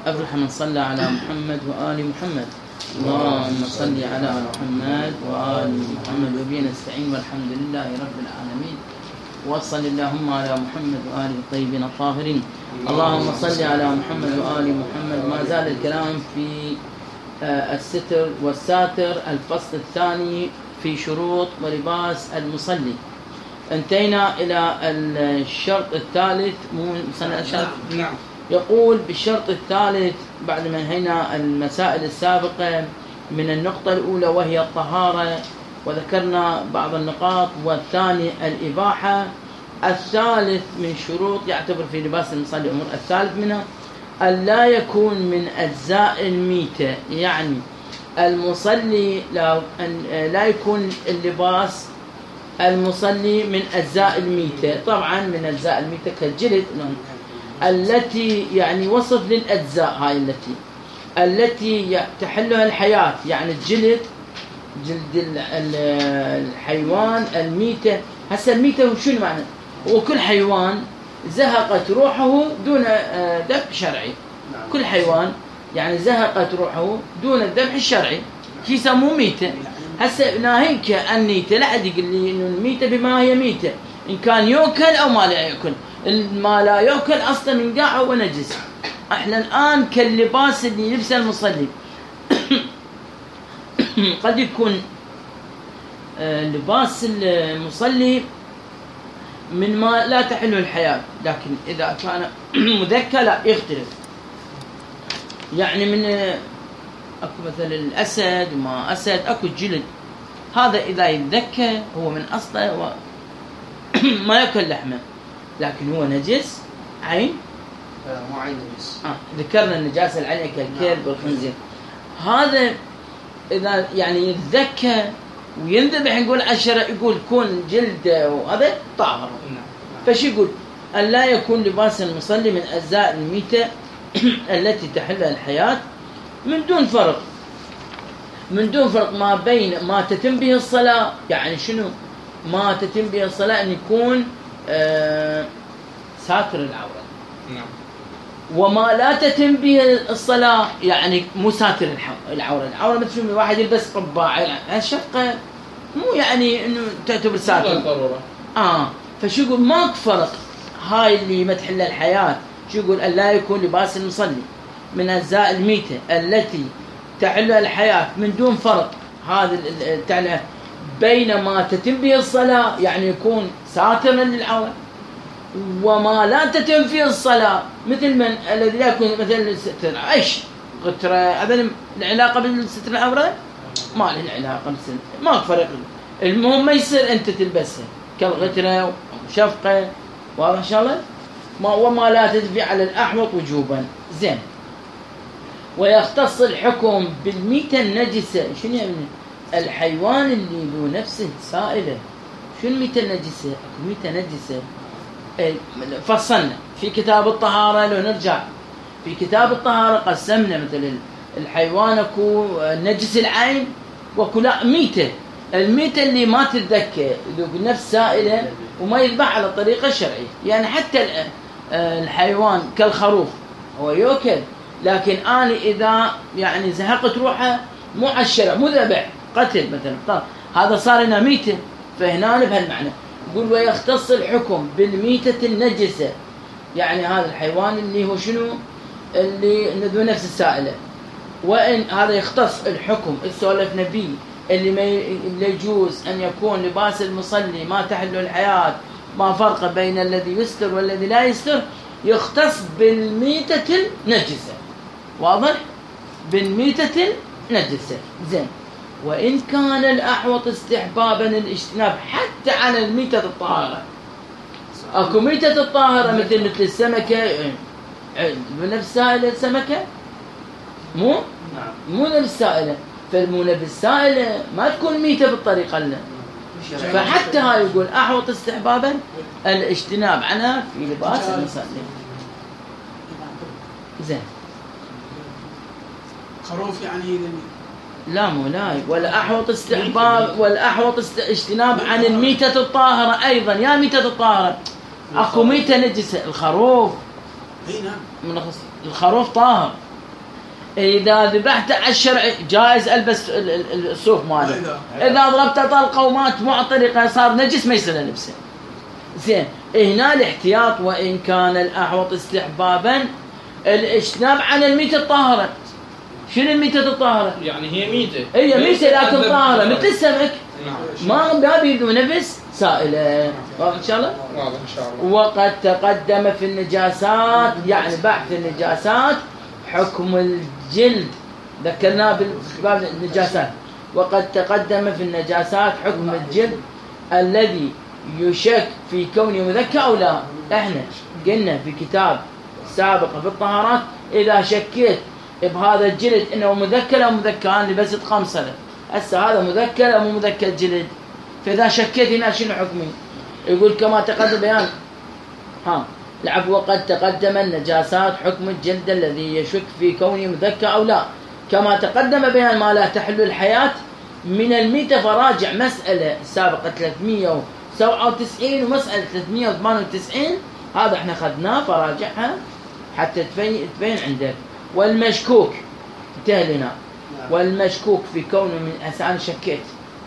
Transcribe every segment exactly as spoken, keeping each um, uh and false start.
أفلح من صلى على محمد وآل محمد. اللهم صل على محمد وآل محمد وبه نستعين والحمد لله رب العالمين. وصل اللهم على محمد وآل الطيبين الطاهرين. اللهم صل على محمد وآل محمد. ما زال الكلام في الستر والساتر، الفصل الثاني في شروط ولباس المصلي. انتهينا إلى الشرط الثالث. مو الشرط نعم. يقول بالشرط الثالث بعد ما انهينا المسائل السابقة من النقطة الأولى وهي الطهارة وذكرنا بعض النقاط، والثاني الإباحة. الثالث من شروط يعتبر في لباس المصلي أمور. الثالث منها أن لا يكون من أجزاء الميتة، يعني المصلي لا, لا يكون اللباس المصلي من أجزاء الميتة. طبعا من أجزاء الميتة كالجلد التي يعني وصف للأجزاء هاي التي التي تحلها الحياة، يعني الجلد، جلد الحيوان، الميتة. هسه الميتة وشو معنى؟ وكل حيوان زهقت روحه دون ذبح شرعي. كل حيوان يعني زهقت روحه دون الذبح الشرعي شي يسموه ميتة. هسه ناهيك النيتة، لا أحد يقول لي إنه الميتة بما هي ميتة، إن كان يأكل أو ما لا يأكل. ما لا يأكل أصلا من قاع هو نجس. احنا الآن كاللباس اللي يلبسه المصلي قد يكون لباس المصلي من ما لا تحله الحياة، لكن إذا كان مذكى لا يختلف. يعني من أكو مثل الأسد وما أسد أكو الجلد، هذا إذا يتذكى هو من أصله ما يأكل لحمه، لكن هو نجس عين. مو عين نجس. آه. ذكرنا النجاسة العينية كالكلب والخنزير. هذا إذا يعني يتذكى وينذبح نقول عشرة، يقول كون جلده وهذا طاهر. فش يقول؟ أن لا يكون لباس المصلي من أجزاء الميتة التي تحلها الحياة من دون فرق، من دون فرق ما بين ما تتم به الصلاة. يعني شنو ما تتم به الصلاة؟ أن يكون آه ساتر العورة. نعم. وما لا تتم به الصلاة يعني مو ساتر العورة. العورة مثل شنو؟ واحد يلبس قبعة، الشفقة مو يعني إنه تعتبر ساتر. آه فشو يقول؟ ماك فرق. هاي اللي متحل الحياة. شو يقول؟ أن لا يكون لباس المصلي من أجزاء الميتة التي تحل الحياة من دون فرق. هذا التعليق بين ما تتم به الصلاة يعني يكون ساترا للعورة، وما لا تتم فيه الصلاة مثل من الذي لا يكون مثل ستر ايش غترة. هذا العلاقة بالستر العورة ما له علاقة بالستر، ما فرق. المهم ما يصير أنت تلبسها كالغترة وشفقة، واضح إن شاء الله. ما وما لا تدفع على الأحوط وجوبا. زين. ويختص الحكم بالميتة النجسة. شنو يعني؟ الحيوان اللي له نفسه سائلة. شنو الميتة النجسة؟ ميتة نجسة فصلنا في كتاب الطهارة. لو نرجع في كتاب الطهارة قسمنا مثل الحيوان اكو نجس العين واكو لا ميتة. الميتة اللي ما تتذكى ذو نفس سائلة وما يذبح على الطريقة الشرعية. يعني حتى الحيوان كالخروف هو يأكل، لكن أنا إذا يعني زهقت روحه مو على الشرع، مو ذبح، قتل مثلا، هذا صار لنا ميتة. فهنا بهالمعنى يقول ويختص الحكم بالميتة النجسة، يعني هذا الحيوان اللي هو شنو؟ اللي ذو نفس السائلة. وإن هذا يختص الحكم السولفنا به اللي ما اللي يجوز أن يكون لباس المصلي ما تحل الحياة، ما فرق بين الذي يستر والذي لا يستر، يختص بالميتة النجسة. واضح؟ بالميتة النجسة. زين. وإن كان الأحوط استحبابا الاجتناب حتى على الميتة الطاهرة. أكو ميتة الطاهرة مثل مثل السمكة بنفس سائلة السمكة مو مو نفس سائلة، فالمو نفس سائلة ما تكون ميتة بالطريقة لنا. فحتى هاي يقول أحوط استحبابا الاجتناب عنها في لباس المصلي. زين. خروف يعني لا مو لا ولا أحوط استحباب ولا أحوط اجتناب عن الميتة الطاهرة أيضا. يا ميتة الطاهرة أكو ميتة نجسة. الخروف اي نعم. الخروف طاهر إذا ذبحت على الشرع جائز ألبس الصوف ماله. إذا ضربت طلقة ومات معترقة صار نجس ما يصير لبسه. زين هنا الاحتياط وإن كان الأحوط استحبابا الاجتناب عن الميتة الطاهرة. شنو الميتة الطاهرة؟ يعني هي ميتة هي ميتة لكن طاهرة مثل السمك ما ما بيدو نفس سائلة. واضح إن شاء الله؟ واضح إن شاء الله. وقد تقدم في النجاسات يعني بحث النجاسات حكم الجلد ذكرناه باب النجاسات. وقد تقدم في النجاسات حكم الجلد الذي يشك في كونه مذكى أو لا. احنا قلنا في كتاب سابق في الطهارات إذا شكيت بهذا الجلد إنه مذكى أو مذكى أنا لبست خمسة هسه هذا مذكى أو مو مذكى الجلد. فإذا شكيت هنا شنو حكمي؟ يقول كما تقدم بيان ها العفو. وقد تقدم النجاسات حكم الجلد الذي يشك في كونه مذكى أو لا كما تقدم بيان ما لا تحل الحياة من الميتة. فراجع مسألة سابقة ثلاثمية وسبعة وتسعين ومسألة ثلاثمية وثمانية وتسعين هذا احنا خذناه فراجعها حتى تبين تبين عندك. والمشكوك انتهى لنا. والمشكوك في كونه من أنا شكيت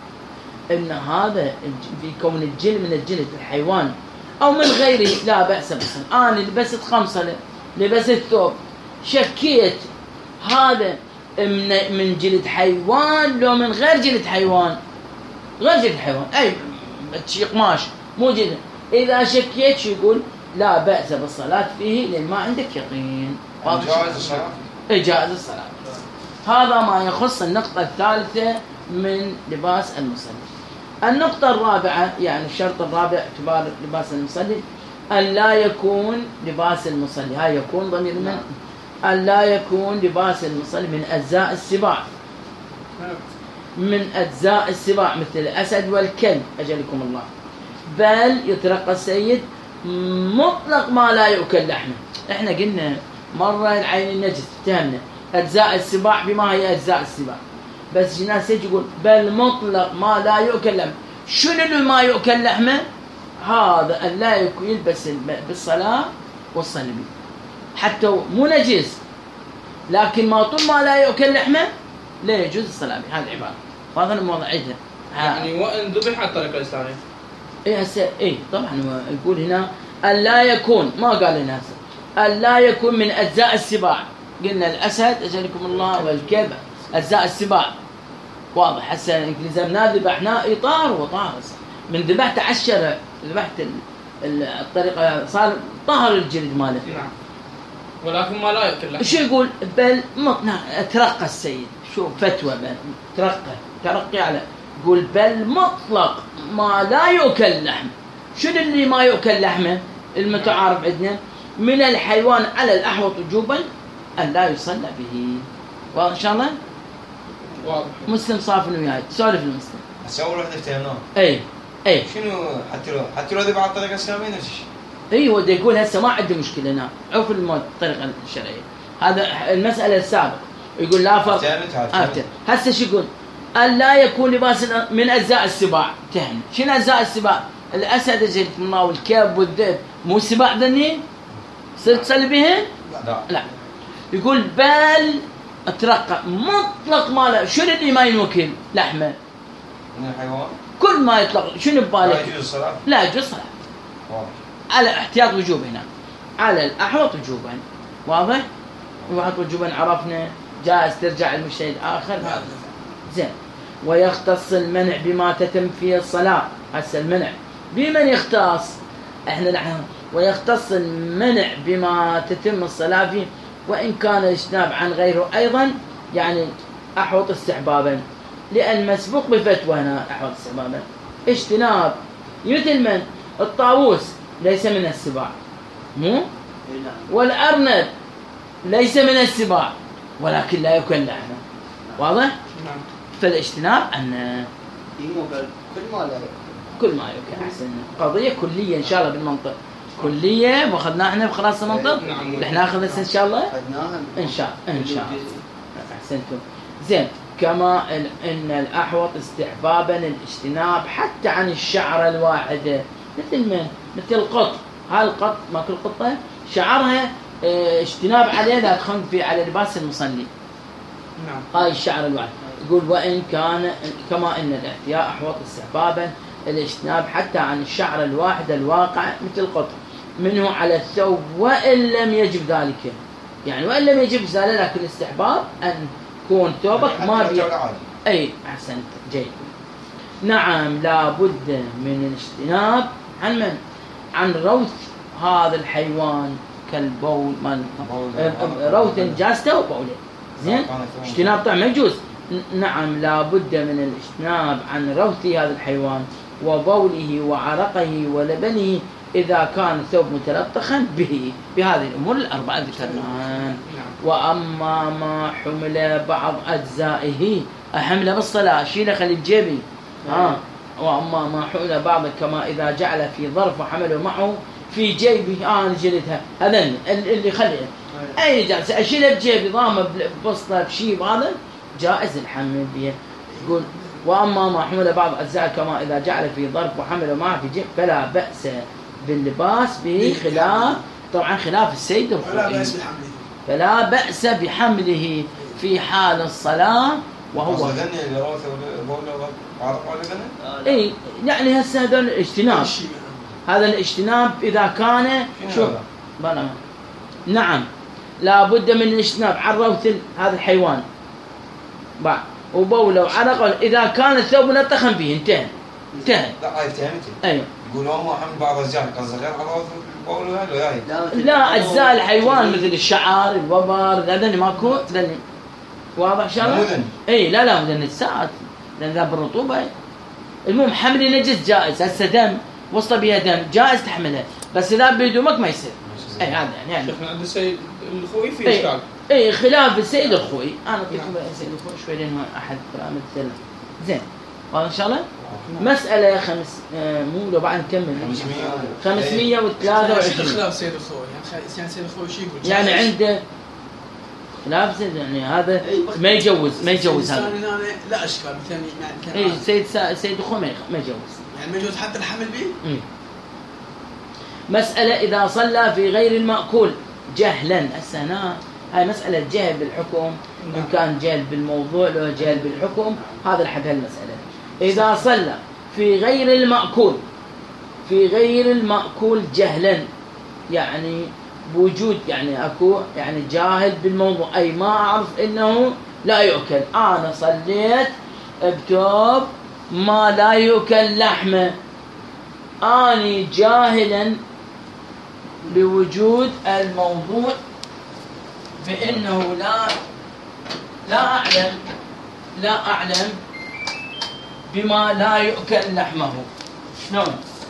ان هذا في كون الجلد من الجلد الحيوان او من غيره لا بأس بس انا لبست خمسة لبست ثوب شكيت هذا من من جلد حيوان لو من غير جلد حيوان غير جلد حيوان اي شيء قماش مو جلد. اذا شكيت شو يقول لا بأس بالصلاة فيه لان ما عندك يقين. جائز الصلاة. اي جائز الصلاة. هذا ما يخص النقطة الثالثة من لباس المصلي. النقطة الرابعة يعني الشرط الرابع اعتبار لباس المصلي أن لا يكون لباس المصلي هاي يكون ضمير من أن لا يكون لباس المصلي من أجزاء السباع من أجزاء السباع مثل الأسد والكلب أجلكم الله. بل يترقى السيد مطلق ما لا يؤكل لحمه. احنا قلنا مرة العين النجس اتهمنا أجزاء السباع بما هي أجزاء السباع بس الناس يجي يقول بل مطلق ما لا يؤكل لحمه. شنو اللي ما يؤكل لحمه؟ هذا أن لا يلبس بالصلاة والصليب حتى مو نجس لكن ما طول ما لا يؤكل لحمه لا يجوز الصلاة به. هذه العبارة فهذا موضعيتها يعني وإن ذبح على الطريقة الإسلامية. إيه هسه إيه طبعا يقول هنا أن لا يكون ما قال لنا هسه أن لا يكون من أجزاء السباع. قلنا الأسد أجلكم الله والكلب أجزاء السباع واضح. هسه إذا ذبحنا إطار وطار من ذبحت على الشرع ذبحت الطريقة صار طهر الجلد ماله. نعم ولكن ما لا يأكل لحم. شو يقول بل مطلق ترقى السيد شو فتوى بل ترقى ترقي على يقول بل مطلق ما لا يؤكل لحم. شنو اللي ما يؤكل لحمه المتعارف عندنا من الحيوان على الأحوط وجوبا أن لا يصلى به. واضح إن شاء الله؟ واضح. مسلم صافن وياي سولف المسلم. هسه أول وحدة افتهمناه. أي أي. شنو حتى لو حتى لو ذبح على الطريقة الإسلامية نفس الشيء. أي هو ده يقول هسه ما عنده مشكلة هنا عرف الطريقة الشرعية. هذا المسألة السابقة يقول لا فرق. افتهمت هسه شو يقول؟ أن لا يكون لباس من أجزاء السباع. تهم شنو أجزاء السباع؟ الأسد جلد منه والكلب والذئب مو سباع ذني؟ صرت تصلي بهن؟ لا. لا. يقول بل اترقى مطلق ما لا. شنو اللي ما ينوكل لحمه؟ من الحيوان. كل ما يطلق شنو ببالك؟ لا يجوز الصلاة. لا يجوز الصلاة. واضح. على احتياط وجوب هنا. على الأحوط وجوبا. واضح؟ وحط وجوبا عرفنا جائز ترجع المشهد آخر. زين. ويختص المنع بما تتم فيه الصلاة. هسه المنع بمن يختص؟ احنا نحن ويختص المنع بما تتم الصلاة فيه وإن كان اجتناب عن غيره أيضا يعني أحوط استحبابا لأن مسبوق بفتوى هنا أحوط استحبابا اجتناب مثل من الطاووس ليس من السباع مو والأرنب ليس من السباع ولكن لا يؤكل لحمه. واضح؟ نعم. فالاجتناب أن كل ما لا كل ما يؤكل أحسن. قضية كلية إن شاء الله بالمنطق كلية واخذناها احنا بخلاص المنطق. نعم. احنا ناخذها ان شاء الله أخذناها ان شاء ان شاء الله. احسنتم. زين كما ان الاحوط استحبابا الاجتناب حتى عن الشعره الواحده مثل من مثل القط. هاي القط ما كل قطه شعرها اه اجتناب عليه لا تخن في على لباس المصلي نعم. هاي الشعر الواحد. يقول وإن كان كما إن الاحتياء أحوط استحبابا الاجتناب حتى عن الشعر الواحد الواقع مثل القطع منه على الثوب وإن لم يجب ذلك، يعني وإن لم يجب ذلك لكن الاستحباب أن يكون ثوبك ما بي أي أحسنت جيد. نعم لا بد من الاجتناب عن من؟ عن روث هذا الحيوان كالبول من روث نجاسته وبوله زين اجتناب طبعا ما يجوز. نعم لا بد من الاجتناب عن روث هذا الحيوان وبوله وعرقه ولبنه إذا كان الثوب متلطخا به بهذه الأمور الأربعة ذكرناها. وأما ما حمل بعض أجزائه أحمله بالصلاة شيله خلي بجيبي ها. وأما ما حمل بعض كما إذا جعل في ظرف وحمله معه في جيبه آه جلدها هذا اللي خليه أي جالس أشيله بجيبي ضامه ببسطة بشيء هذا جائز الحمل به. يقول وأما ما حمل بعض أجزاء كما إذا جعل في ظرف وحمله معه في جيب فلا بأس باللباس به خلاف طبعا خلاف السيد الخوئي فلا بأس بحمله في حال الصلاة وهو اي يعني هسه هذا الاجتناب هذا الاجتناب إذا كان شوف بلا نعم لا بد من الاجتناب عن روث هذا الحيوان بعد وبوله وعرقه إذا كان الثوب منطخا فيه انتهى انتهى. لا هاي فهمتي ايوه يقولون هم حمل بعض الأجزاء قصدي غير على روث البول هذا هاي لا أجزاء الحيوان مثل الشعر الوبر هذا ماكو ذني واضح ان شاء الله. اي لا لا مدن الساعات لان ذا بالرطوبه. المهم حمل نجس جائز هسه دم وسط بها دم جائز تحملها بس اذا بدمك ما يصير. اي هذا يعني شيخنا عند السيد الخوئي في اشكال اي خلاف السيد الخوئي. انا اعطيكم السيد الخوئي شوي لانه احد قرامه السلام زين واضح ان شاء الله. مساله خمس آه مو لو بعد نكمل خمسمية وثلاثة وعشرين خلاف السيد الخوئي يعني السيد الخوئي شيء يقول يعني عنده خلاف زين يعني هذا ما يجوز ما يجوز هذا لا اشكال مثلا يعني اي سيد سيد الخوئي ما يجوز يعني ما يجوز حتى الحمل به. مسألة إذا صلى في غير المأكول جهلا السنة هاي مسألة جهل بالحكم إن كان جهل بالموضوع لو جهل بالحكم هذا الحد هالمسألة. إذا صلى في غير المأكول في غير المأكول جهلا يعني بوجود يعني أكو يعني جاهل بالموضوع أي ما أعرف إنه لا يؤكل. أنا صليت بتوب ما لا يؤكل لحمه أني جاهلا بوجود الموضوع بأنه لا لا أعلم لا أعلم بما لا يؤكل لحمه. شلون؟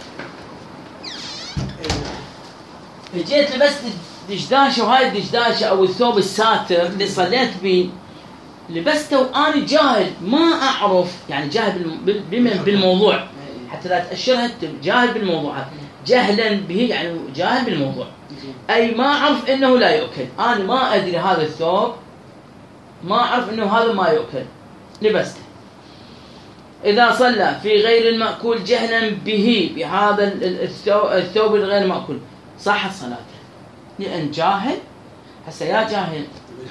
جيت لبست دشداشة وهاي الدشداشة أو الثوب الساتر اللي صليت به لبسته وأنا جاهل ما أعرف يعني جاهل بمن بالموضوع حتى لا تأشرها جاهل بالموضوع جهلا به يعني جاهل بالموضوع أي ما أعرف إنه لا يؤكل. أنا ما أدري هذا الثوب ما أعرف إنه هذا ما يؤكل لبسته. إذا صلى في غير المأكول جهلا به بهذا الثوب الغير مأكول صح صلاته لأن جاهل هسه يا جاهل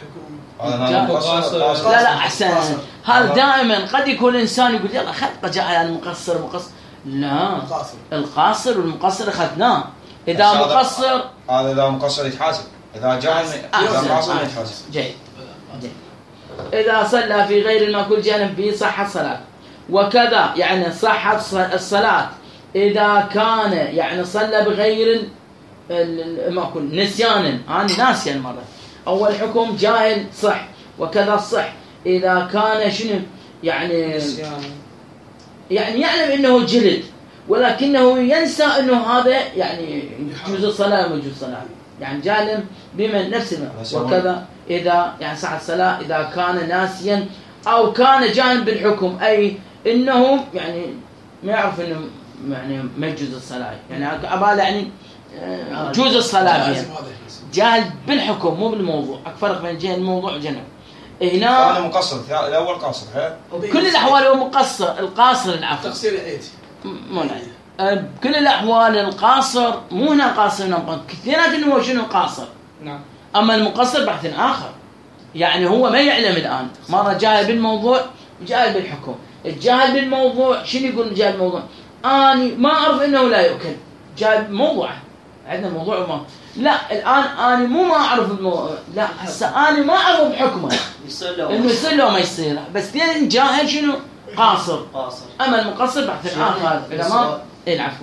لا لا أحسن هذا دائما قد يكون الإنسان يقول يلا خط جاء يعني مقصر مقصر لا القاصر والمقصر أخذناه. إذا مقصر هذا إذا مقصر يتحاسب إذا جاهل إذا قاصر يتحاسب. جيد جيد. إذا صلى في غير المأكول جهلا به صحت صلاة وكذا يعني صحت الصلاة إذا كان يعني صلى بغير المأكول نسيانا أنا ناسيا مرة أول حكم جاهل صح وكذا صح إذا كان شنو يعني يعني يعلم إنه جلد ولكنه ينسى إنه هذا يعني يجوز الصلاة ويجوز الصلاة يعني جاهل بمن نفس الماء. وكذا إذا يعني صح الصلاة إذا كان ناسيا أو كان جاهل بالحكم أي إنه يعني ما يعرف إنه يعني ما يجوز الصلاة يعني أبالة يعني جوز الصلاة بها جاهل بالحكم مو بالموضوع. أكفرق بين جهل الموضوع وجنب هنا هذا مقصر الأول قاصر كل الأحوال هو مقصر القاصر العفو تقصير العيد مو العيد بكل الأحوال القاصر مو هنا قاصر هنا كثيرات إنه شنو قاصر نعم. أما المقصر بحث آخر يعني هو ما يعلم الآن، مرة جاهل بالموضوع جاهل بالحكم. الجاهل بالموضوع شنو يقول جاهل بالموضوع؟ أني ما أعرف إنه لا يؤكل، جاهل بالموضوع. عندنا موضوع وما لا الآن أنا مو ما أعرف الموضوع، لا هسه أنا ما أعرف بحكمه إنه يصير له ما يصير، بس لين جاهل شنو قاصر. قاصر. أما المقصر بحث آخر العلماء. العفو.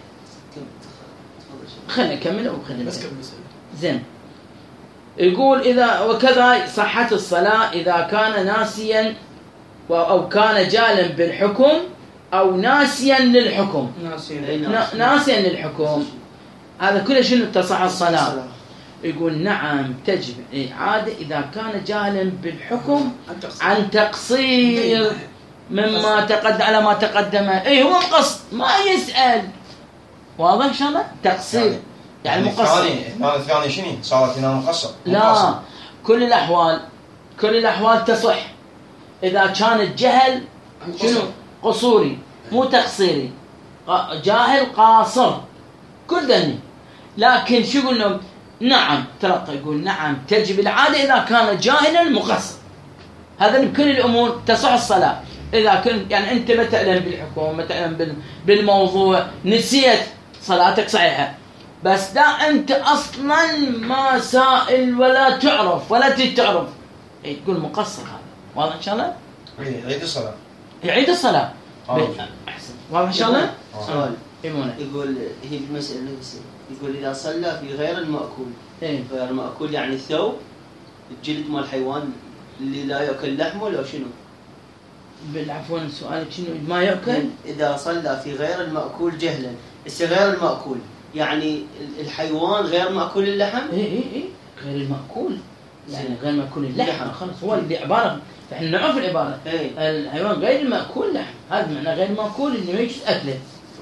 خلينا نكمل أو خلينا بس كمل. زين. يقول إذا وكذا صحة الصلاة إذا كان ناسيا أو كان جاهلا بالحكم أو ناسيا للحكم. ناسيا. ناسيا للحكم هذا كله شنو تصح الصلاة. يقول نعم تجب إعادة إذا كان جاهلا بالحكم عن تقصير مما تقدم على ما تقدم. إيه هو قصد ما يسأل. واضح شلون؟ تقصير يعني مقصر. الثاني الثاني شنو صارت هنا مقصر؟ لا كل الأحوال كل الأحوال تصح إذا كان الجهل شنو قصوري مو تقصيري، جاهل قاصر كل ذني. لكن شو قلنا؟ نعم تلقى يقول نعم تجب العادة إذا كان جاهلا مقصر. هذا بكل الأمور تصح الصلاة. إذا كنت يعني أنت ما تعلم بالحكم ما تعلم بالموضوع نسيت صلاتك صحيحة، بس دا أنت أصلا ما سائل ولا تعرف ولا تعرف إيه تقول مقصر. هذا واضح إن شاء الله؟ يعيد الصلاة. يعيد الصلاة. أحسن. واضح إن شاء الله؟ سؤال. يقول هي المسألة نفسها. يقول إذا صلى في غير المأكول. إيه؟ غير المأكول يعني الثوب الجلد مال الحيوان اللي لا يأكل لحمه لو شنو؟ بالعفو سؤالك شنو ما يأكل؟ إذا صلى في غير المأكول جهلا. إذا غير المأكول يعني الحيوان غير مأكول اللحم؟ إيه إيه إيه غير المأكول يعني غير مأكول اللحم خلاص هو اللي عبارة إحنا نعرف العبارة. إيه؟ الحيوان غير المأكول لحم هذا معنى غير مأكول إنه ما يجوز أكله.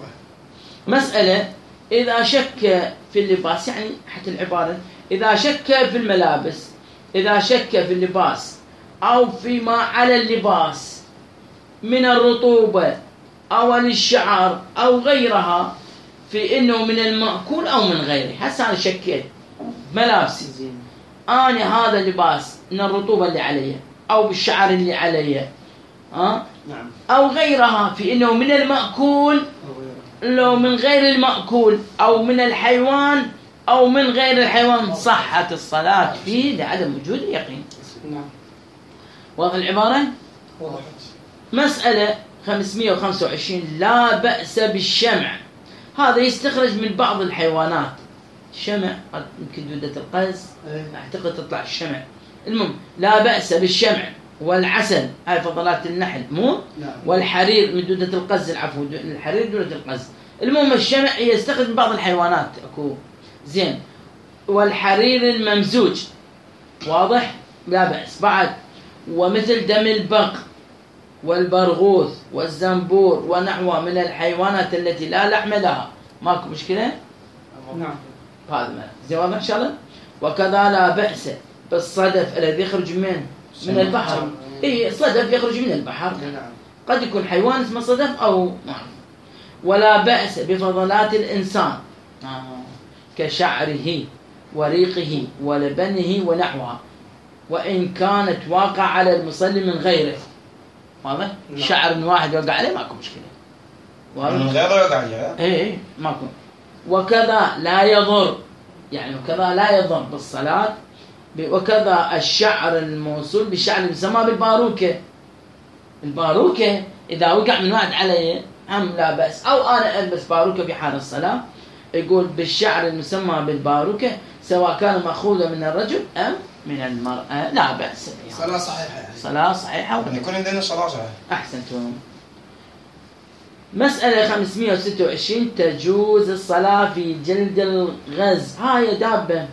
مسألة إذا شك في اللباس يعني حتى العبارة إذا شك في الملابس إذا شك في اللباس أو فيما على اللباس من الرطوبة أو الشعر أو غيرها في إنه من المأكول أو من غيره. هسه أنا شكيت ملابسي أنا هذا اللباس من الرطوبة اللي عليه أو بالشعر اللي عليه ها نعم. أو غيرها في إنه من المأكول لو من غير المأكول أو من الحيوان أو من غير الحيوان صحة الصلاة فيه لعدم وجود اليقين. نعم. واضح العبارة؟ وضحت. مسألة خمسمائة وخمسة وعشرين لا بأس بالشمع. هذا يستخرج من بعض الحيوانات. الشمع يمكن دودة القز أعتقد تطلع الشمع. المهم لا بأس بالشمع والعسل هاي فضلات النحل مو؟ نعم. والحرير من دودة القز العفو الحرير دودة القز. المهم الشمع يستخرج من بعض الحيوانات أكو زين. والحرير الممزوج واضح لا بأس بعد. ومثل دم البق والبرغوث والزنبور ونحوه من الحيوانات التي لا لحم لها ماكو مشكلة. نعم. هذا ما زين واضح إن شاء الله. وكذا لا بأس بالصدف الذي يخرج من من البحر. إيه صدف يخرج من البحر. نعم. قد يكون حيوان اسمه صدف أو نعم. ولا بأس بفضلات الإنسان آه. كشعره وريقه ولبنه ونحوها وإن كانت واقع على المصلي من غيره. واضح؟ شعر من واحد يوقع عليه ماكو مشكلة. من غيره يوقع عليه. إيه إيه ماكو. وكذا لا يضر يعني وكذا لا يضر بالصلاة. وكذا الشعر الموصول بالشعر المسمى بالباروكة. الباروكة إذا وقع من واحد عليه هم لا بأس. أو أنا ألبس باروكة في حال الصلاة يقول بالشعر المسمى بالباروكة سواء كان مأخوذا من الرجل أم من المرأة لا بأس. صلاة صحيحة يعني. صلاة صحيحة. يعني كل عندنا صلاة صحيحة. أحسنتم. مسألة خمسمائة وستة وعشرين تجوز الصلاة في جلد الغز. هاي دابة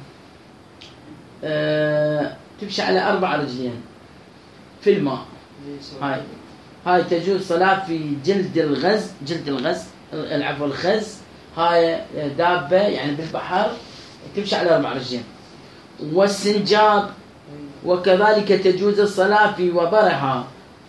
أه تمشي على أربع رجلين في الماء. هاي هاي تجوز صلاة في جلد الغز جلد الغز العفو الخز. هاي دابة يعني بالبحر تمشي على أربع رجلين. والسنجاب وكذلك تجوز الصلاة في وبرها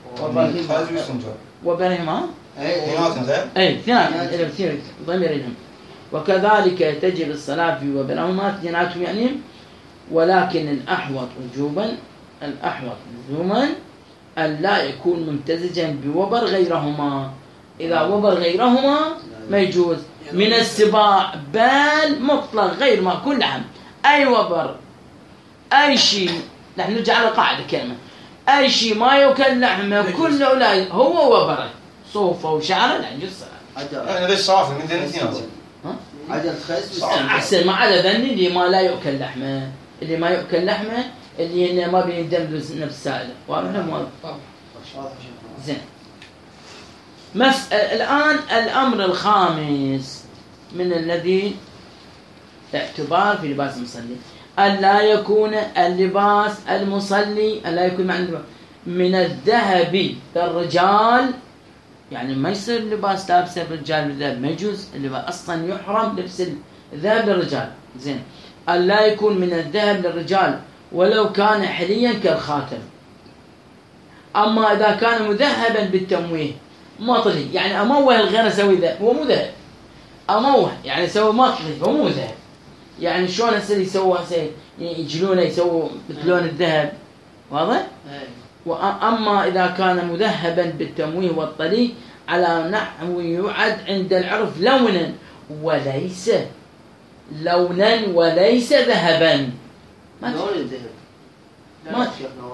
وبرهما أي اثنين ضميرهم. وكذلك تجب الصلاة في وبرهما اثنيناتهم يعني. ولكن الأحوط وجوبا الأحوط لزوما أن لا يكون ممتزجا بوبر غيرهما. إذا وبر غيرهما ما يجوز. من السباع بل مطلق غير مأكول لحم، أي وبر أي شيء، نحن نرجع على قاعدة كلمة، أي شيء ما يأكل لحمه كله لا هو وبره، صوفه وشعره لا يجوز الصلاة. يعني ليش صافي من ذي الاثنين؟ عدد خيس أحسن ما عدا ذني اللي ما لا يأكل لحمه، اللي ما يأكل لحمه اللي ما بيندم نفس سائله. واضح مو زين. مس... الآن الأمر الخامس من الذي اعتبار في لباس المصلي أن لا يكون اللباس المصلي أن لا يكون من الذهب للرجال، يعني ما يصير لباس لابسه الرجال بالذهب، ما يجوز، اللباس أصلا يحرم لبس الذهب للرجال. زين. أن لا يكون من الذهب للرجال ولو كان حليا كالخاتم. أما إذا كان مذهبا بالتمويه مطلي، يعني أموه الغير أسوي ذهب، هو مو ذهب، أموه يعني يسوي مطلي هو مو ذهب. يعني شلون هسه يسووا هسه يجلونه يسووا بلون الذهب، واضح؟ وأما إذا كان مذهبا بالتمويه والطلي على نحو يعد عند العرف لونا وليس لونا وليس ذهبا. لون الذهب ما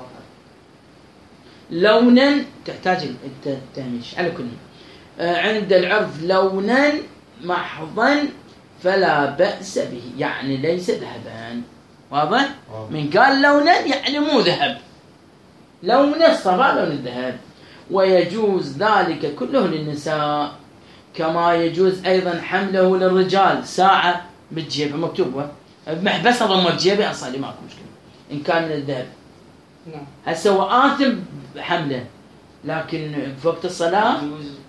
لونا تحتاج التهميش على كل عند العرف لونا محضا فلا بأس به، يعني ليس ذهبا. واضح؟ من قال لونا يعني مو ذهب، لون الصفا لون الذهب. ويجوز ذلك كله للنساء كما يجوز أيضا حمله للرجال. ساعة بالجيب مكتوبة بمحبسة ضمة بجيبه أصلي ماكو مشكلة إن كان من الذهب. نعم. هسه هو آثم حمله، لكن في وقت الصلاة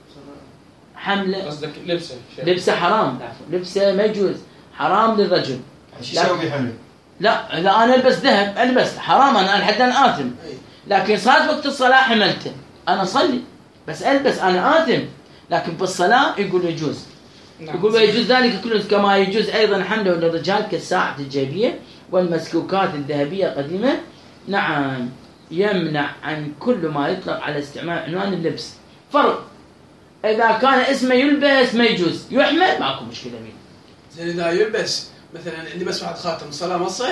حمله قصدك لبسه لبسه حرام، لبسه ما يجوز، حرام للرجل. شو يسوي بحمله؟ لا إذا أنا ألبس ذهب ألبس حرام، أنا لحد أنا آثم، لكن صارت وقت الصلاة حملته أنا أصلي بس ألبس أنا آثم، لكن بالصلاة يقول يجوز. نعم. يقول ويجوز ذلك كله كما يجوز أيضا حمله للرجال كالساعة الجيبية والمسكوكات الذهبية قديمة. نعم. يمنع عن كل ما يطلق على استعمال عنوان اللبس. فرق إذا كان اسمه يلبس ما يجوز، يحمل ماكو مشكلة بيه. زين إذا يلبس مثلا عندي بس واحد خاتم الصلاة ما تصح؟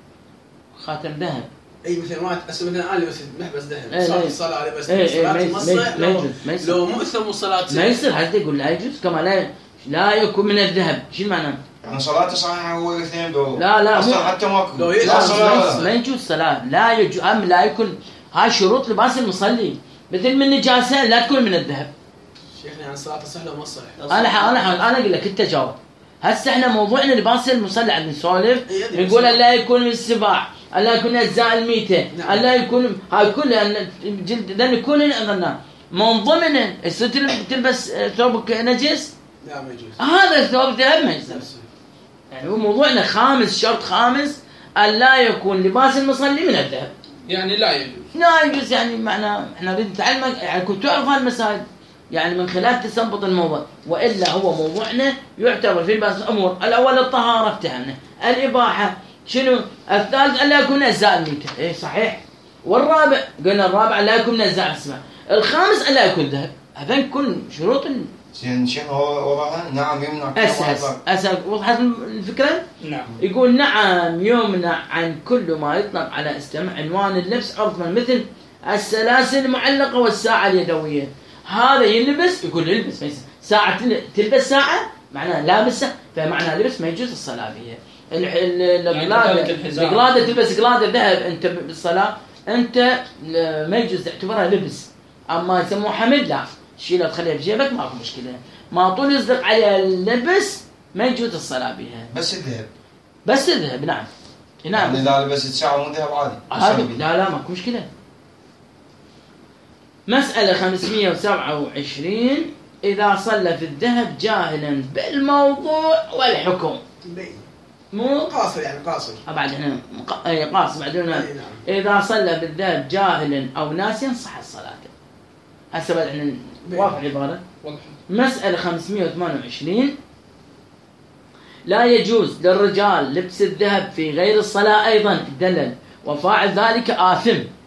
خاتم ذهب. اي مثلا واحد مثلا انا لبس محبس ذهب ايه صار ايه الصلاة على بس ايه صلاة ايه ما ما تصح لو, يجوز لو مؤثم الصلاة ما يصير. هذا يقول لا يجوز كما لا لا يكون من الذهب. شو المعنى؟ يعني صلاته صحيحة هو الاثنين دول. لا لا أصلا مو حتى ماكو. لو لا صلاة ما يجوز صلاة، لا يجوز. أم لا يكون هاي شروط لباس المصلي، مثل من نجاسة لا تكون من الذهب. شيخنا يعني الصلاة تصح لو ما تصح؟ أنا ح... أنا ح... أنا أقول لك أنت جاوب. هسه إحنا موضوعنا لباس المصلي عند نسولف نقول لا يكون من السباع، لا يكون أجزاء الميتة، نعم. لا يكون هاي كلها الجلد ذا يكون أغنى من ضمنه. تلبس ثوبك نجس؟ لا ما يجوز. هذا الثوب ذهب ما يجوز. يعني هو موضوعنا خامس، شرط خامس أن لا يكون لباس المصلي من الذهب. يعني لا يجوز. لا يجوز يعني معنى احنا نريد نتعلم، يعني كنت تعرف هالمسائل يعني من خلال تثبت الموضوع، والا هو موضوعنا يعتبر في لباس الامور. الاول الطهاره افتهمنا، الاباحه شنو، الثالث الا يكون اجزاء الميته، اي صحيح، والرابع قلنا الرابع لا يكون اجزاء السماء، الخامس الا يكون ذهب. هذا كل شروط. زين شنو هو وضعها؟ نعم يمنع. اساس اساس وضحت الفكره؟ نعم. يقول نعم يمنع عن كل ما يطلق على استعمال عنوان اللبس عرفا مثل السلاسل المعلقه والساعه اليدويه. هذا يلبس يقول يلبس ما يصير. ساعه تلبس ساعه معناها لابسه، فمعناها لبس ما يجوز الصلاه بها. القلاده القلاده تلبس قلاده ذهب انت بالصلاه انت ما يجوز تعتبرها لبس. اما يسموه حمل لا، شيلها تخليها بجيبك ماكو مشكله. ما طول يصدق عليها اللبس ما يجوز الصلاه بها. بس الذهب. بس الذهب نعم. نعم. يعني اذا لبست ساعه مو ذهب عادي. هذا لا لا ماكو مشكله. مسألة خمسمائة وسبعة وعشرين إذا صلى في الذهب جاهلا بالموضوع والحكم. مو قاصر يعني قاصر. بعد هنا قاصر بعدين. نعم. إذا صلى بالذهب جاهلا أو ناسيا صح الصلاة. هسه بعد احنا واضح العبارة. مسألة خمسمائة وثمانية وعشرين لا يجوز للرجال لبس الذهب في غير الصلاة أيضا دلل وفاعل ذلك آثم.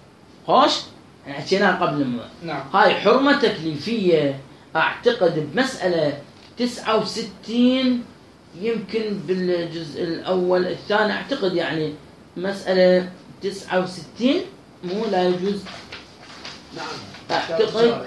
خوش احنا حكيناها قبل ما نعم. هاي حرمة تكليفية اعتقد بمسألة تسعة وستين يمكن بالجزء الاول الثاني اعتقد يعني مسألة تسعة وستين مو لا يجوز نعم اعتقد.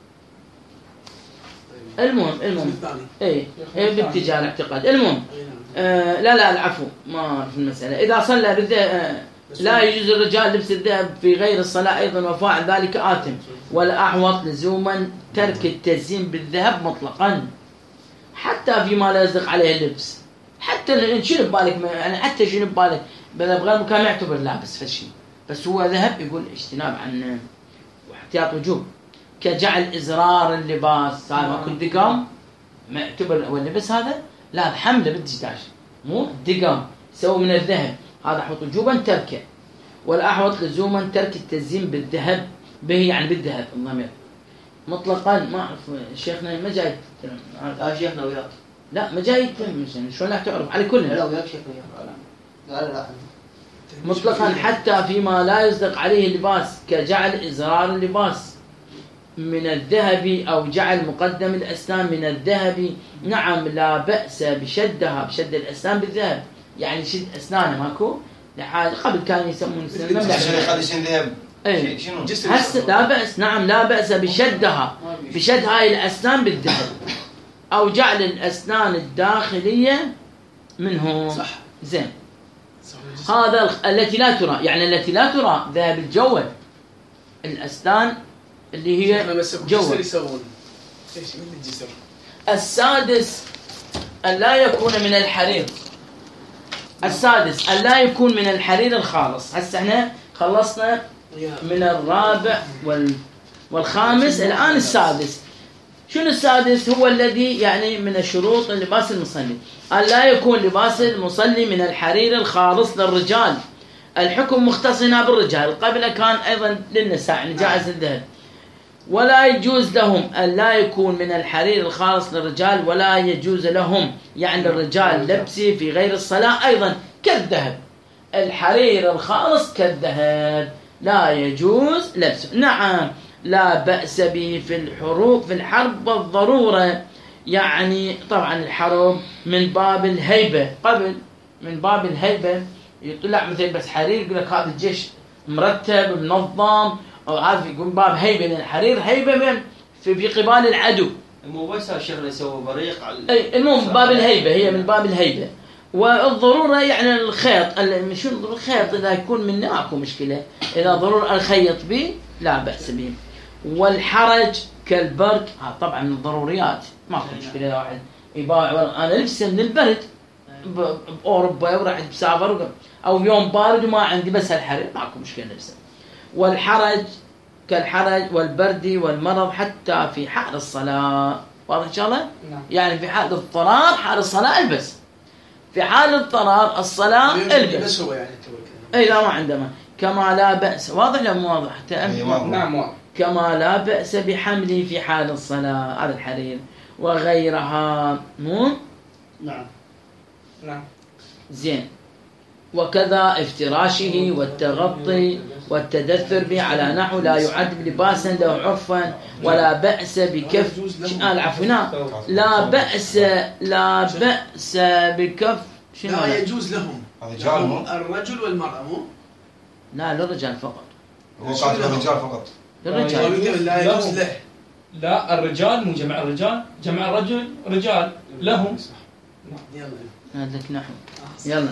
المهم المهم ايه ايه بالتجارة اعتقاد. المهم آه لا لا العفو ما اعرف المسألة. اذا صلى بالذهب لا يجوز الرجال لبس الذهب في غير الصلاة ايضا وفاعل ذلك آثم، ولا احوط لزوما ترك التزيين بالذهب مطلقا حتى فيما لا يصدق عليه اللبس. حتى شنو ببالك يعني حتى شنو ببالك بغير مكان يعتبر لابس فشي بس هو ذهب يقول اجتناب عن واحتياط وجوب. كجعل ازرار اللباس هذا ما كنت دقام ما يعتبر واللبس هذا لا حمله بالدجاج مو دقام سووا من الذهب هذا حط وجوبا تركه. ولا احوط لزوما ترك التزيين بالذهب به يعني بالذهب الضمير مطلقا. ما اعرف شيخنا ما جاي لا شيخنا وياك لا ما جاي يتم شلون راح تعرف على كل لا وياك شيخنا وياك لا لا لا مطلقا حتى فيما لا يصدق عليه اللباس كجعل ازرار اللباس من الذهب أو جعل مقدم الأسنان من الذهب نعم لا بأس بشدها بشد الأسنان بالذهب يعني شد أسنانه ماكو لحال قبل كانوا يسمون السنان ذهب ايه هسه لا بأس نعم لا بأس بشدها بشد هاي الأسنان بالذهب أو جعل الأسنان الداخلية منه صح زين. هذا التي لا ترى يعني التي لا ترى ذهب الجول الأسنان اللي هي جوه. السادس أن لا يكون من الحرير. السادس أن لا يكون من الحرير الخالص. هسه احنا خلصنا من الرابع وال والخامس الآن السادس. شنو السادس؟ هو الذي يعني من الشروط لباس المصلي أن لا يكون لباس المصلي من الحرير الخالص للرجال. الحكم مختص هنا بالرجال قبل كان أيضا للنساء يعني جائز الذهب. ولا يجوز لهم أن لا يكون من الحرير الخالص للرجال ولا يجوز لهم يعني الرجال لبسه في غير الصلاة أيضا كالذهب. الحرير الخالص كالذهب لا يجوز لبسه. نعم لا بأس به في الحروب في الحرب والضرورة يعني طبعا الحرب من باب الهيبة قبل من باب الهيبة يطلع مثل بس حرير يقول لك هذا الجيش مرتب منظم أو هذا يقول باب هيبة من الحرير هيبة من في في قبال العدو مو بس هالشغله يسوي بريق على اي المهم باب الهيبة هي من باب الهيبة. والضرورة يعني الخيط شو الخيط إذا يكون من اكو مشكلة إذا ضرورة الخيط به لا بأس به. والحرج كالبرد ها طبعا من الضروريات ماكو مشكلة إذا واحد يباع أنا لبسه من البرد بأوروبا وراح بسافر أو يوم بارد وما عندي بس هالحرير ماكو مشكلة لبسه. والحرج كالحرج والبرد والمرض حتى في حال الصلاة واضح إن شاء الله نعم. يعني في حال الاضطرار حال الصلاة البس في حال الاضطرار الصلاة البس هو يعني اي لا ما عندما كما لا بأس واضح ولا مو واضح نعم واضح كما لا بأس بحمله في حال الصلاة على الحرير وغيرها مو نعم نعم زين. وكذا افتراشه والتغطي والتدثر به على نحو لا يعد لباسا له عرفا ولا بأس بكف العفو لا بأس لا بأس بكف شنو لا يجوز لهم الرجل والمرأة مو لا للرجال فقط هو قاتل الرجال فقط للرجال لا يجوز له لا الرجال مو جمع الرجال جمع الرجل رجال لهم يلا هذاك نحو يلا.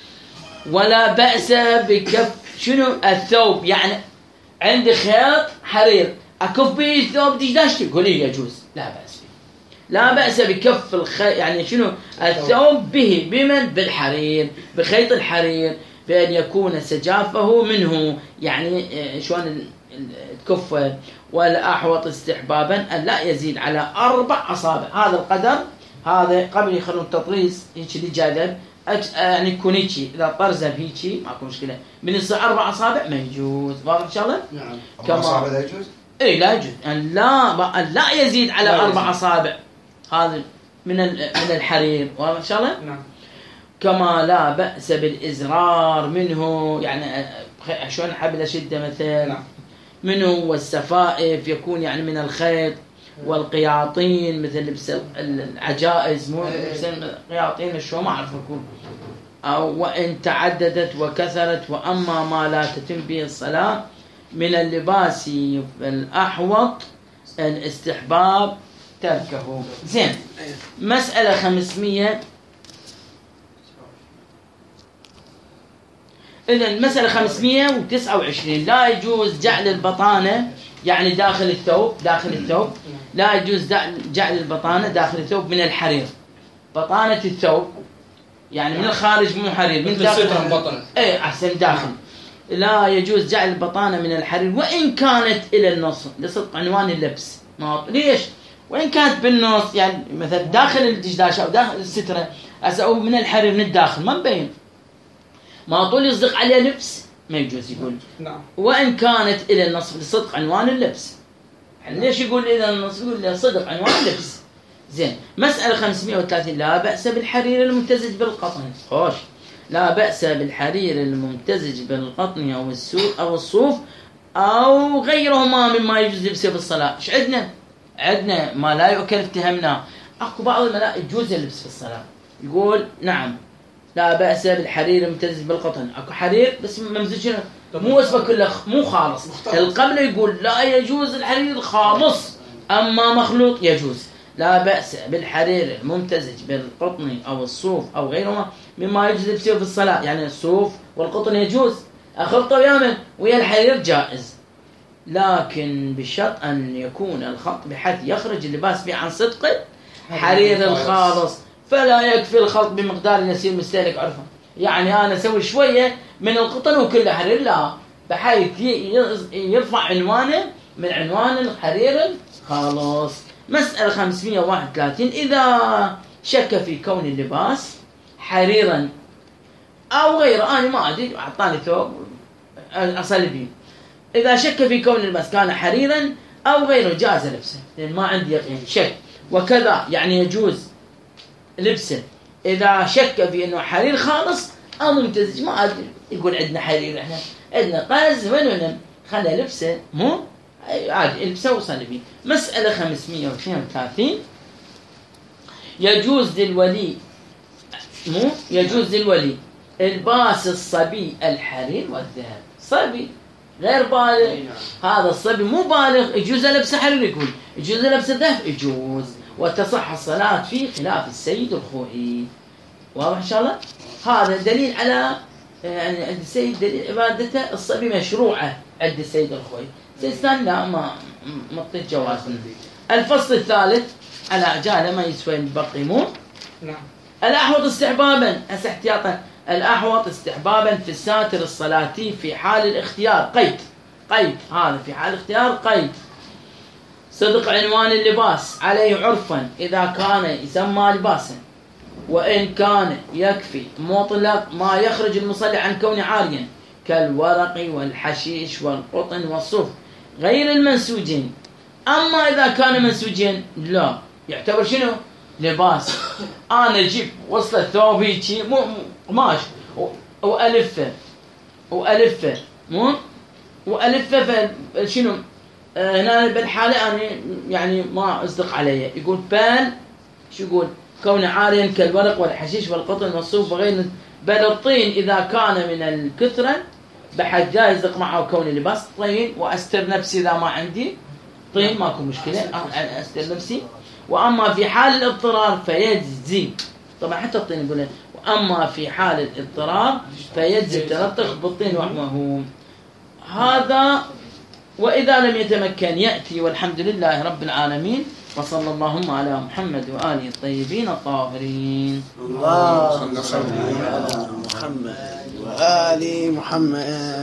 ولا بأس بكف شنو الثوب يعني عندي خيط حرير أكف به الثوب ديش تقول لي يجوز لا بأس به. لا بأس بكف الخيط يعني شنو الثوب به بمن بالحرير بخيط الحرير بأن يكون سجافه منه يعني شلون الكفة. ولا أحوط استحبابا أن لا يزيد على أربع أصابع. هذا القدر هذا قبل يخلون التطريز هيك اللي جاذب يعني يكون هيك إذا طرزه هيك ماكو مشكلة. من يصير أربع أصابع ما يجوز واضح إن شاء الله. نعم كم أصابع لا يجوز؟ إيه لا يجوز أن لا أن لا يزيد على لا أربع يزيد. أصابع هذا من من الحرير واضح إن شاء الله. نعم. كما لا بأس بالإزرار منه يعني شلون حبل شدة مثلا نعم. منه والسفائف يكون يعني من الخيط والقياطين مثل لبس العجائز مو لبس القياطين الشو ما أعرف أكون أو وإن تعددت وكثرت. وأما ما لا تتم به الصلاة من اللباس الأحوط الاستحباب تركه. زين مسألة خمسمية. إذا المسألة خمسمية وتسعة وعشرين لا يجوز جعل البطانة يعني داخل الثوب داخل الثوب لا يجوز جعل البطانة داخل الثوب من الحرير. بطانة الثوب يعني من الخارج مو حرير من داخل بطنة اي احسن داخل. لا يجوز جعل البطانة من الحرير وإن كانت إلى النص لصدق عنوان اللبس. ما ليش؟ وإن كانت بالنص يعني مثلا داخل الدشداشة أو داخل السترة أو من الحرير من الداخل ما مبين ما طول يصدق عليه لبس ما يجوز يقول. نعم. وإن كانت إلى النصف لصدق عنوان اللبس. يعني ليش يقول إلى النصف؟ يقول لصدق عنوان اللبس. زين مسألة خمسمية وثلاثين لا بأس بالحرير الممتزج بالقطن. خوش لا بأس بالحرير الممتزج بالقطن أو السوف أو الصوف أو غيرهما مما يجوز لبسه بالصلاة. إيش عندنا؟ عندنا ما لا يؤكل افتهمنا. أكو بعض الملاء يجوز اللبس في الصلاة يقول نعم لا بأس بالحرير الممتزج بالقطن. أكو حرير بس ممزج مو اسمه كله مو خالص. القبل يقول لا يجوز الحرير الخالص أما مخلوط يجوز. لا بأس بالحرير الممتزج بالقطن أو الصوف أو غيرهما مما يجوز لبسه في الصلاة. يعني الصوف والقطن يجوز أخلطه ويامن ويا الحرير جائز لكن بشرط أن يكون الخلط بحيث يخرج اللباس به عن صدق حرير الخالص فلا يكفي الخلط بمقدار يسير مستهلك عرفا. يعني أنا أسوي شوية من القطن وكله حرير لا بحيث يرفع عنوانه من عنوان الحرير الخالص. مسألة خمسمية وواحد وثلاثين إذا شك في كون اللباس حريرا أو غيره أنا ما أدري أعطاني ثوب أصلي فيه إذا شك في كون اللباس كان حريرا أو غيره جاز لبسه لأن ما عندي يقين شك. وكذا يعني يجوز لبسه إذا شك في أنه حرير خالص أو ممتزج ما أدري يقول عندنا حرير إحنا عندنا قز من ونم خلنا لبسه مو عادي لبسه وصلي فيه. مسألة خمسمية واثنين وثلاثين يجوز للولي مو يجوز للولي الباس الصبي الحرير والذهب. صبي غير بالغ هذا الصبي مو بالغ يجوز لبسه حرير يقول يجوز لبسه ذهب يجوز وتصح الصلاة فيه خلاف السيد الخوئي. واضح إن شاء الله. هذا دليل على يعني عند السيد دليل عبادته الصبي مشروعة عند السيد الخوئي. سيستان لا ما مطيت جواز. الفصل الثالث على عجالة ما يسوي البقي مو. نعم. الأحوط استحبابا أس احتياطا الأحوط استحبابا في الساتر الصلاتي في حال الاختيار قيد قيد هذا في حال الاختيار قيد صدق عنوان اللباس عليه عرفا إذا كان يسمى لباسا وإن كان يكفي مطلق ما يخرج المصلي عن كونه عاريا كالورق والحشيش والقطن والصوف غير المنسوجين. أما إذا كان منسوجين لا يعتبر شنو لباس. أنا أجيب وصلة ثوبي شيء مو قماش وألفه وألفه مو وألفه فشنو هنا بالحالة أنا يعني ما أصدق عليه يقول بل شو يقول كون عاريا كالورق والحشيش والقطن والصوف وغير بل الطين إذا كان من الكثرة بحيث جاي يصدق معه كون اللباس طين وأستر نفسي إذا ما عندي طين ماكو مشكلة أستر نفسي. وأما في حال الاضطرار فيجزي طبعا حتى الطين يقول وأما في حال الاضطرار فيجزي التلطخ بالطين وحمه. هذا وإذا لم يتمكن يأتي والحمد لله رب العالمين وصلى اللهم على محمد وآله الطيبين الطاهرين. اللهم صل على محمد وآل محمد.